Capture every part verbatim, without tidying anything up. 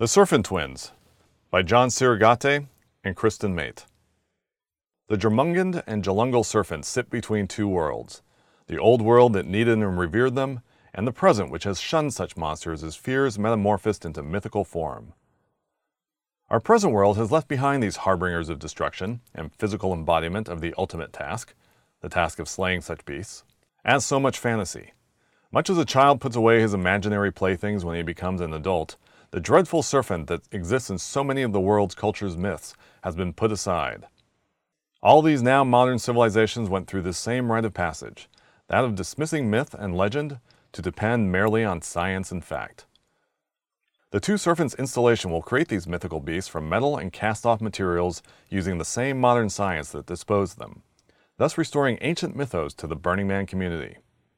The Serpent Twins by John Sirigate and Kristen Mate. The Jurmungand and Jalungal serpents sit between two worlds, the old world that needed and revered them, and the present which has shunned such monsters as fears metamorphosed into mythical form. Our present world has left behind these harbingers of destruction and physical embodiment of the ultimate task, the task of slaying such beasts, as so much fantasy. Much as a child puts away his imaginary playthings when he becomes an adult, the dreadful serpent that exists in so many of the world's culture's myths has been put aside. All these now modern civilizations went through this same rite of passage, that of dismissing myth and legend to depend merely on science and fact. The Two Serpents installation will create these mythical beasts from metal and cast-off materials using the same modern science that disposed them, thus restoring ancient mythos to the Burning Man community.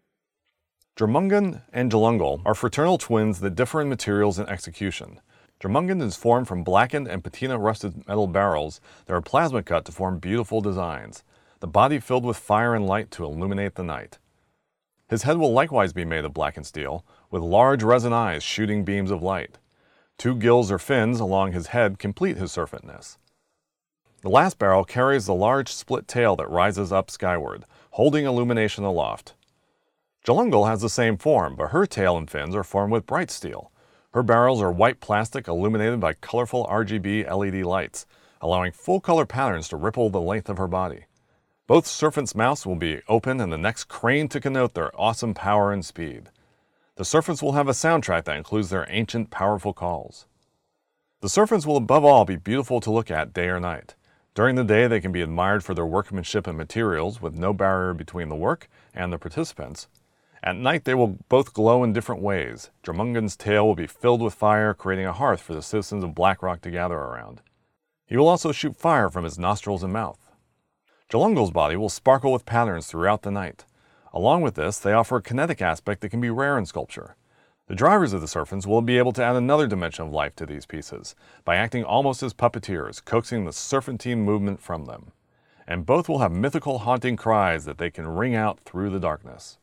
Jurmungand and Jalungal are fraternal twins that differ in materials and execution. Jurmungand is formed from blackened and patina rusted metal barrels that are plasma cut to form beautiful designs, the body filled with fire and light to illuminate the night. His head will likewise be made of blackened steel, with large resin eyes shooting beams of light. Two gills or fins along his head complete his serpentness. The last barrel carries the large split tail that rises up skyward, holding illumination aloft. Jalungal has the same form, but her tail and fins are formed with bright steel. Her barrels are white plastic illuminated by colorful R G B L E D lights, allowing full-color patterns to ripple the length of her body. Both serpents' mouths will be open and the necks craned to connote their awesome power and speed. The serpents will have a soundtrack that includes their ancient, powerful calls. The serpents will above all be beautiful to look at day or night. During the day they can be admired for their workmanship and materials, with no barrier between the work and the participants. At night they will both glow in different ways. Jurmungand's tail will be filled with fire, creating a hearth for the citizens of Blackrock to gather around. He will also shoot fire from his nostrils and mouth. Jalungal's body will sparkle with patterns throughout the night. Along with this, they offer a kinetic aspect that can be rare in sculpture. The drivers of the serpents will be able to add another dimension of life to these pieces, by acting almost as puppeteers, coaxing the serpentine movement from them. And both will have mythical haunting cries that they can ring out through the darkness.